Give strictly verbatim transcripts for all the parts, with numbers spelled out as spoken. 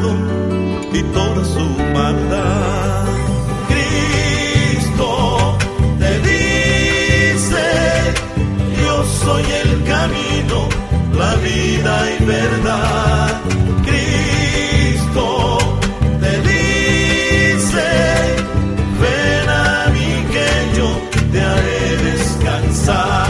pecado y toda su maldad. Cristo te dice: yo soy el camino, la vida y verdad. Cristo te dice: ven a mí que yo te haré descansar.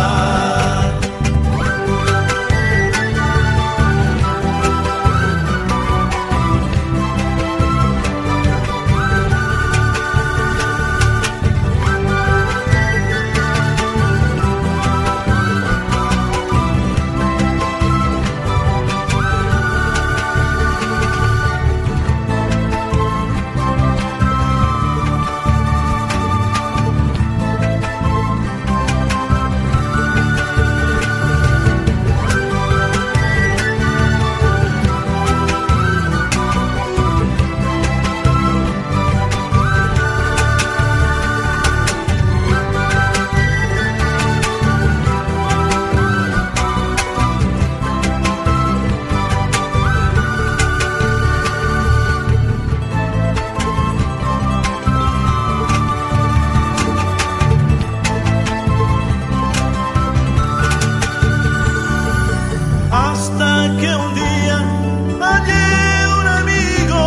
Hasta que un día hallé un amigo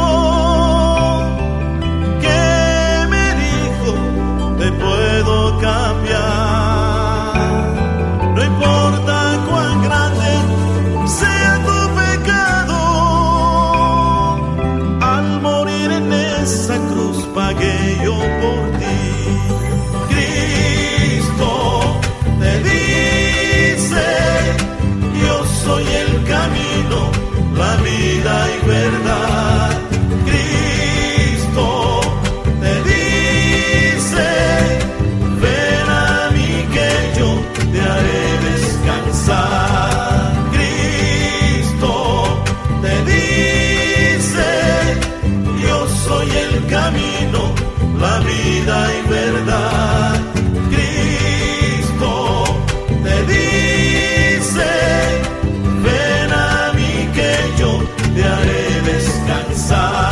que me dijo: te puedo cambiar. No importa cuán grande sea tu pecado, al morir en esa cruz pagué yo por ti. Cristo te dice: yo soy el camino, la vida y verdad. Cristo te dice: ven a mí que yo te haré descansar. Cristo te dice: yo soy el camino, la vida y verdad. Cristo te dice: ven a mí que yo te haré descansar.